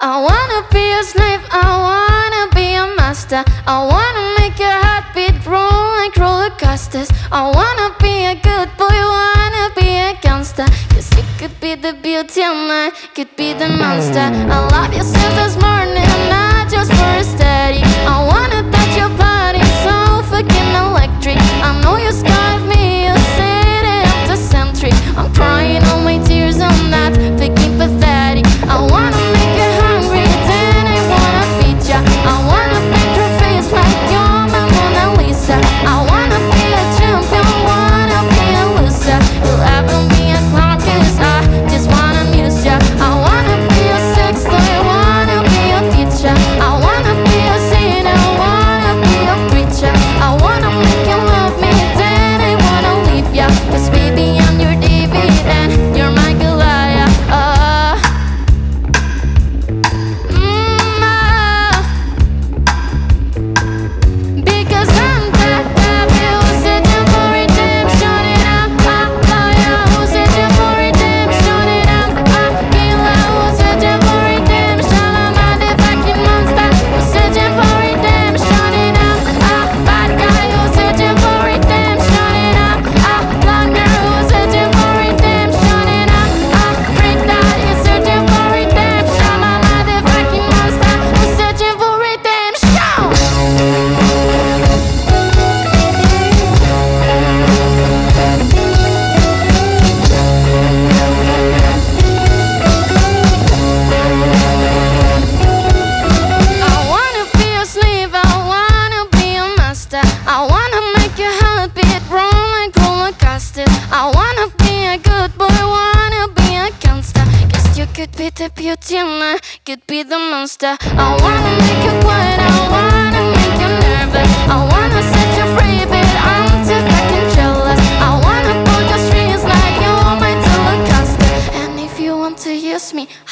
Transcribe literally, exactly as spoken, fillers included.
I wanna be a slave, I wanna be a master. I wanna make your heartbeat roll like roller coasters. I wanna be a good boy, wanna be a gangster. Cause you could be the beauty and I could be the monster. I love you since this morning, not just for aesthetic. I wanna touch your body, so fucking electric. I know you scarred me, you said it after century. I'm crying all my tears, I'm not fucking pathetic. I wanna make you hungry, then I wanna feed ya. I wanna make your face like you're my Mona Lisa. I wanna be a champion, wanna be a loser. You'll ever be a clown, cause I just wanna amuse ya. I wanna be a sex toy, wanna be a teacher. I wanna be a sinner, wanna be a preacher. I wanna make you love me, then I wanna leave ya. Cause baby I'm your David and you're my Goliath. uh, mm, uh, Because I'm that devil who's searching for redemption. And I'm a liar who's searching for redemption. And I'm a killer who's searching for redemption. I'm a motherfucking monster who's searching for redemption. And I'm a bad guy who's searching for redemption. And I'm a blonde girl who's searching for redemption. And I'm a freak that is searching for redemption. I'm a motherfucking monster who's searching for redemption. I wanna be a slave, I wanna be a master. I wanna make your heartbeat roll like roller coaster. I wanna be a good boy, wanna be a gangster. Cause you could be the beauty and I could be the monster. I wanna make you quiet, I wanna make you nervous. I wanna set you free, but I'm too fucking jealous. I wanna pull your strings like you're my Telecaster. And if you want to use me,